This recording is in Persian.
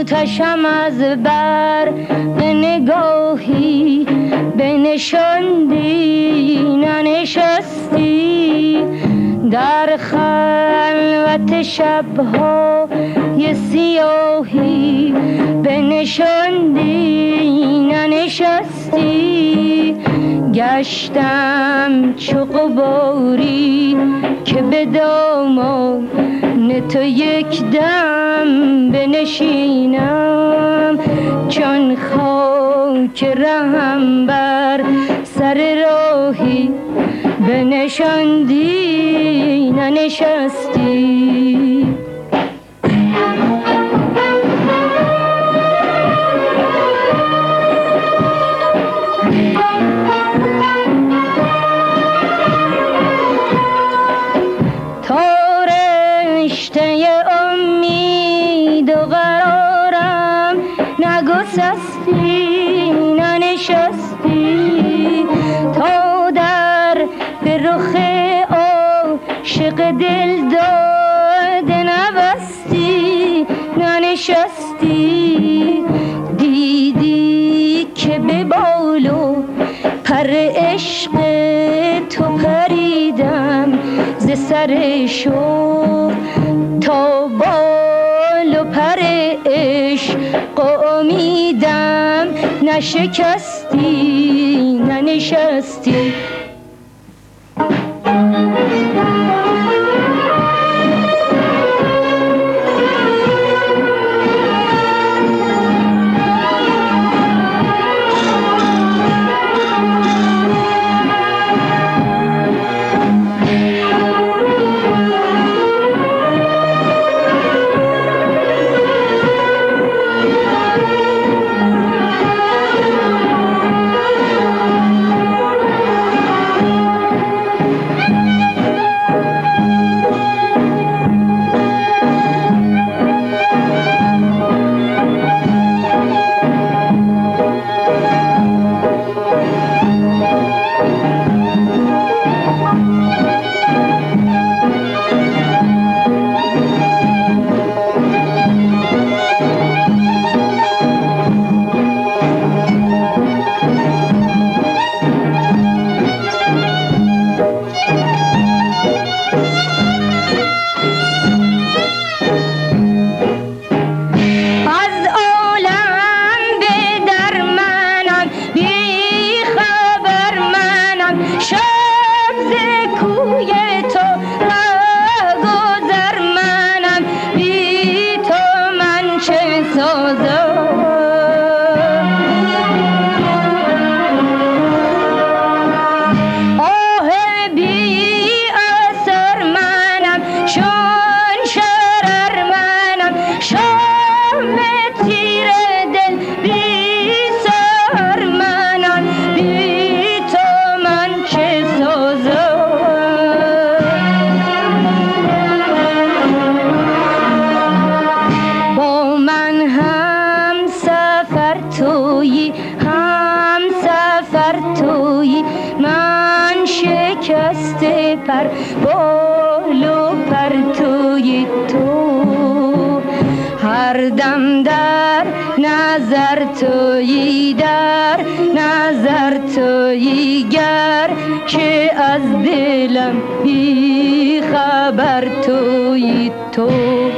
آتشم از بر به نگاهی بنشاندی ننشستی در خلوت شب‌های سیاهی بنشاندی ننشستی گشتم چو غباری که به دامان تو یک دم بنشینم چون خاک رهم بر سر راهی بنشاندی ننشستی ننشستی تا در به رخ عاشق دل داده نبستی ننشستی دیدی که به بال و پر عشق تو پریدم ز سر شوق تا بال و پر عشق امیدم نشکستی ننشستی پر بال و پرتوی تو هر دم در نظر تویی در نظر تویی گر که از دلم بی خبر تویی تو